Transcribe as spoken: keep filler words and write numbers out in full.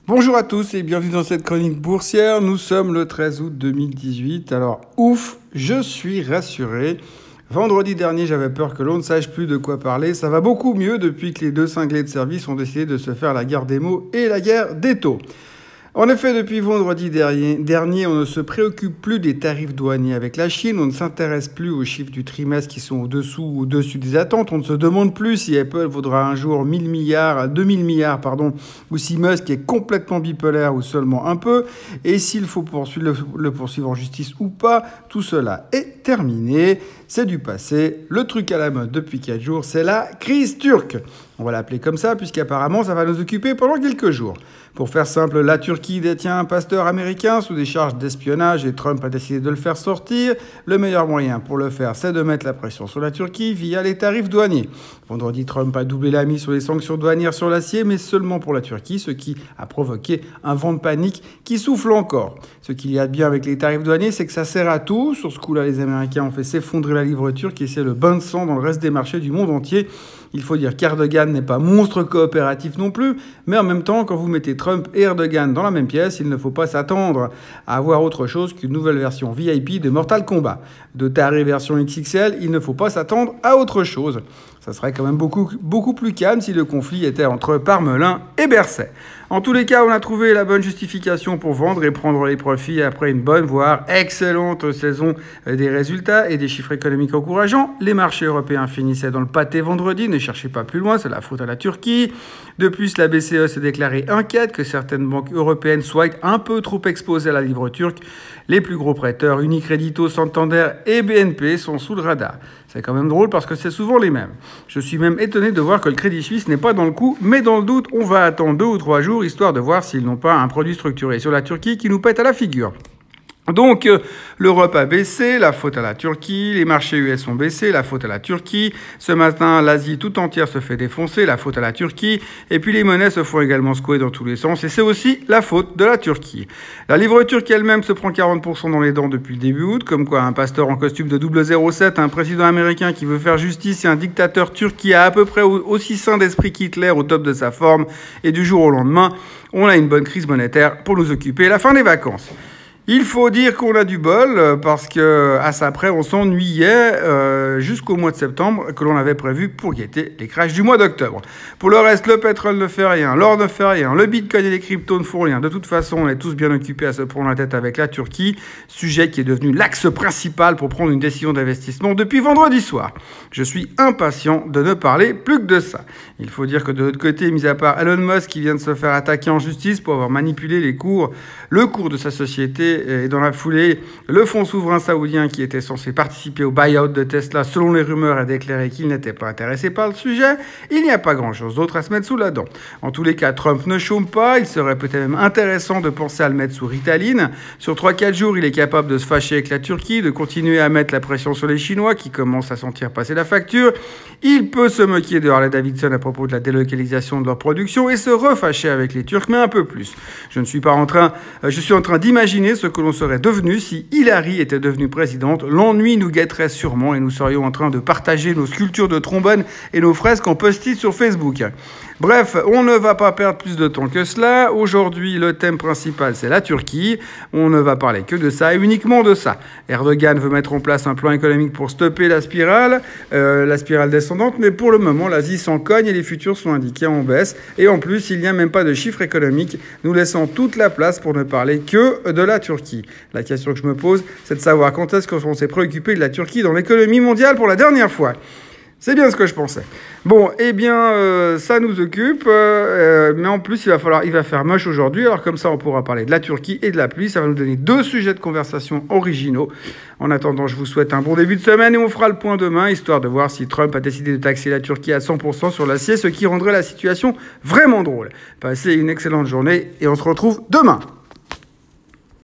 Bonjour à tous et bienvenue dans cette chronique boursière. Nous sommes le treize août deux mille dix-huit. Alors, ouf, je suis rassuré. Vendredi dernier, j'avais peur que l'on ne sache plus de quoi parler. Ça va beaucoup mieux depuis que les deux cinglés de service ont décidé de se faire la guerre des mots et la guerre des taux. En effet, depuis vendredi dernier, on ne se préoccupe plus des tarifs douaniers avec la Chine, on ne s'intéresse plus aux chiffres du trimestre qui sont au-dessous ou au-dessus des attentes, on ne se demande plus si Apple vaudra un jour mille milliards, deux mille milliards, pardon, ou si Musk est complètement bipolaire ou seulement un peu, et s'il faut poursuivre, le, le poursuivre en justice ou pas. Tout cela est terminé, c'est du passé. Le truc à la mode depuis quatre jours, c'est la crise turque. On va l'appeler comme ça, puisqu'apparemment, ça va nous occuper pendant quelques jours. Pour faire simple, la Turquie détient un pasteur américain sous des charges d'espionnage et Trump a décidé de le faire sortir. Le meilleur moyen pour le faire, c'est de mettre la pression sur la Turquie via les tarifs douaniers. Vendredi, Trump a doublé la mise sur les sanctions douanières sur l'acier, mais seulement pour la Turquie, ce qui a provoqué un vent de panique qui souffle encore. Ce qu'il y a de bien avec les tarifs douaniers, c'est que ça sert à tout. Sur ce coup-là, les Américains ont fait s'effondrer la livre turque et c'est le bain de sang dans le reste des marchés du monde entier. Il faut dire qu'Erdogan n'est pas monstre coopératif non plus, mais en même temps, quand vous mettez Trump et Erdogan dans la même pièce, il ne faut pas s'attendre à avoir autre chose qu'une nouvelle version V I P de Mortal Kombat. De taré version X X L, il ne faut pas s'attendre à autre chose. Ça serait quand même beaucoup, beaucoup plus calme si le conflit était entre Parmelin et Bercet. En tous les cas, on a trouvé la bonne justification pour vendre et prendre les profits après une bonne, voire excellente saison des résultats et des chiffres économiques encourageants. Les marchés européens finissaient dans le pâté vendredi, ne cherchez pas plus loin, c'est la faute à la Turquie. De plus, la B C E s'est déclarée inquiète que certaines banques européennes soient un peu trop exposées à la livre turque. Les plus gros prêteurs, Unicredito, Santander et B N P, sont sous le radar. C'est quand même drôle parce que c'est souvent les mêmes. Je suis même étonné de voir que le Crédit Suisse n'est pas dans le coup, mais dans le doute, on va attendre deux ou trois jours histoire de voir s'ils n'ont pas un produit structuré sur la Turquie qui nous pète à la figure. Donc, euh, l'Europe a baissé, la faute à la Turquie, les marchés U S ont baissé, la faute à la Turquie. Ce matin, l'Asie tout entière se fait défoncer, la faute à la Turquie. Et puis les monnaies se font également secouer dans tous les sens, et c'est aussi la faute de la Turquie. La livre turque elle-même se prend quarante pour cent dans les dents depuis le début août, comme quoi un pasteur en costume de double zéro sept, un président américain qui veut faire justice et un dictateur turc qui a à peu près aussi sain d'esprit qu'Hitler au top de sa forme, et du jour au lendemain, on a une bonne crise monétaire pour nous occuper la fin des vacances. Il faut dire qu'on a du bol parce que à ça près, on s'ennuyait euh, jusqu'au mois de septembre que l'on avait prévu pour guetter les crashs du mois d'octobre. Pour le reste, le pétrole ne fait rien, l'or ne fait rien, le bitcoin et les cryptos ne font rien. De toute façon, on est tous bien occupés à se prendre la tête avec la Turquie, sujet qui est devenu l'axe principal pour prendre une décision d'investissement depuis vendredi soir. Je suis impatient de ne parler plus que de ça. Il faut dire que de l'autre côté, mis à part Elon Musk qui vient de se faire attaquer en justice pour avoir manipulé les cours, le cours de sa société, et dans la foulée, le fonds souverain saoudien qui était censé participer au buy-out de Tesla, selon les rumeurs, a déclaré qu'il n'était pas intéressé par le sujet. Il n'y a pas grand-chose d'autre à se mettre sous la dent. En tous les cas, Trump ne chôme pas. Il serait peut-être même intéressant de penser à le mettre sous Ritaline. Sur trois quatre jours, il est capable de se fâcher avec la Turquie, de continuer à mettre la pression sur les Chinois qui commencent à sentir passer la facture. Il peut se moquer de Harley Davidson à propos de la délocalisation de leur production et se refâcher avec les Turcs, mais un peu plus. Je ne suis pas en train, euh, je suis en train d'imaginer ce que l'on serait devenu si Hillary était devenue présidente. L'ennui nous guetterait sûrement et nous serions en train de partager nos sculptures de trombone et nos fresques en post-it sur Facebook. Bref, on ne va pas perdre plus de temps que cela. Aujourd'hui, le thème principal, c'est la Turquie. On ne va parler que de ça et uniquement de ça. Erdogan veut mettre en place un plan économique pour stopper la spirale, euh, la spirale descendante, mais pour le moment, l'Asie s'en cogne et les futurs sont indiqués en baisse. Et en plus, il n'y a même pas de chiffres économiques, nous laissant toute la place pour ne parler que de la Turquie. La question que je me pose, c'est de savoir quand est-ce qu'on s'est préoccupé de la Turquie dans l'économie mondiale pour la dernière fois. C'est bien ce que je pensais. Bon, eh bien, euh, ça nous occupe, euh, mais en plus, il va falloir, il va faire moche aujourd'hui. Alors comme ça, on pourra parler de la Turquie et de la pluie. Ça va nous donner deux sujets de conversation originaux. En attendant, je vous souhaite un bon début de semaine et on fera le point demain, histoire de voir si Trump a décidé de taxer la Turquie à cent pour cent sur l'acier, ce qui rendrait la situation vraiment drôle. Passez une excellente journée et on se retrouve demain.